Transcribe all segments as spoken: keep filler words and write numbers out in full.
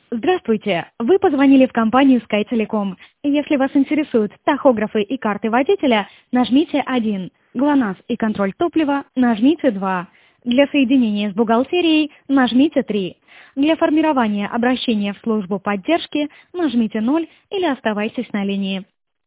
Здравствуйте! Вы позвонили в компанию SkyTelecom. Если вас интересуют тахографы и карты водителя, нажмите один. ГЛОНАСС и контроль топлива, нажмите два. Для соединения с бухгалтерией нажмите три. Для формирования обращения в службу поддержки нажмите ноль или оставайтесь на линии.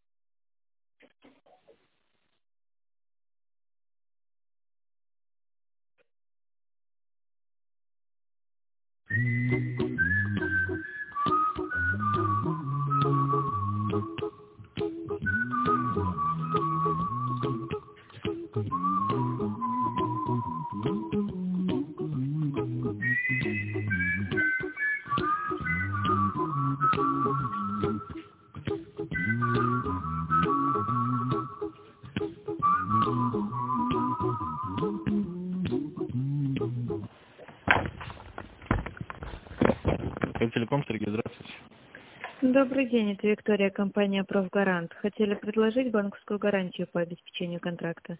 Телеком, Сергей, здравствуйте. Добрый день, это Виктория, компания «Профгарант». Хотели предложить банковскую гарантию по обеспечению контракта.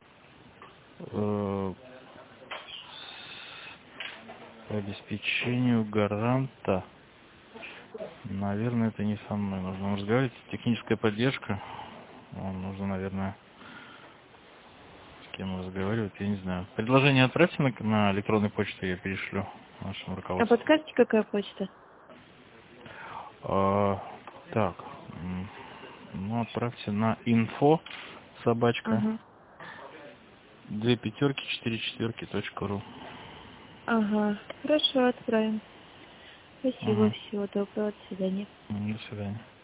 Э, По обеспечению гаранта, наверное, это не со мной нужно разговаривать. Техническая поддержка, Вам нужно, наверное, с кем разговаривать, я не знаю. Предложение отправьте на, на электронную почту, я перешлю нашему А руководству. подскажете, какая почта? А, так, м, ну отправьте на инфо собачка Ага. две пятерки четыре четверки точка ру. Ага, хорошо, отправим. Спасибо, Угу. всего доброго, до свидания. До свидания.